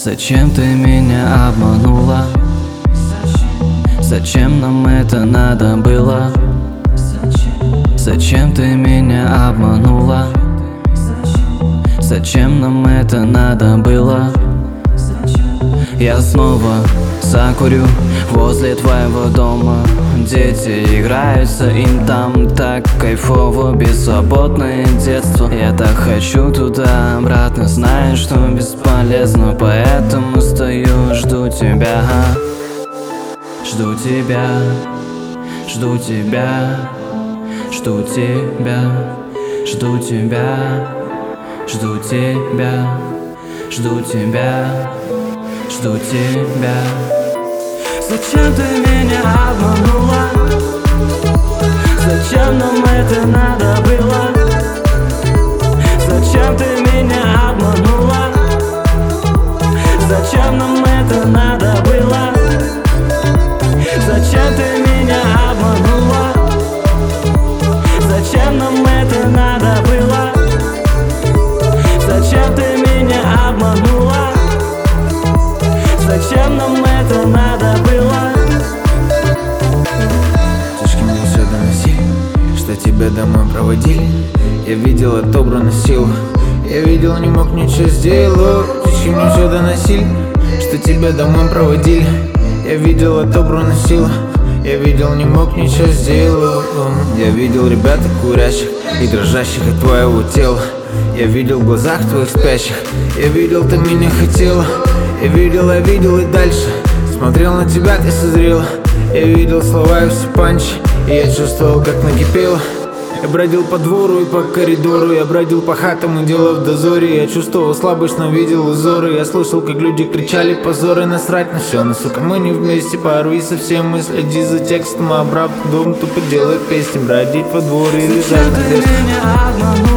Зачем ты меня обманула? Зачем нам это надо было? Зачем ты меня обманула? Зачем нам это надо было? Я снова закурю возле твоего дома. Дети играются, им там так кайфово, бессвободное детство. Я так хочу туда обратно, знаю, что бесполезно, поэтому стою, жду тебя. Жду тебя, жду тебя, жду тебя, жду тебя, жду тебя, жду тебя, жду тебя. Зачем ты меня обманула? Зачем нам это надо было? Зачем ты меня обманула? Зачем нам это надо было? Зачем ты меня обманула? Зачем нам это надо было? Зачем ты меня обманула? Зачем нам это надо было? Тишки мне все доносили, что тебя домой проводили. Я видел отобранную силу, я видел, не мог ничего сделать. Тишки мне все доносили, что тебя домой проводили. Я видел отобранную силу, я видел, не мог ничего сделать. Я видел ребят курящих и дрожащих от твоего тела. Я видел в глазах твоих спящих, я видел, ты меня хотела. Я видел и дальше смотрел на тебя, ты созрела. Я видел слова и все панчи, и я чувствовал, как накипело. Я бродил по двору и по коридору, я бродил по хатам и делал в дозоре. Я чувствовал слабость, но видел узоры. Я слышал, как люди кричали позоры, насрать на все. Но, сука, мы не вместе, порви совсем и следи за текстом. А брат дом тупо делает песни, бродить по двору и лежать на меня обманула?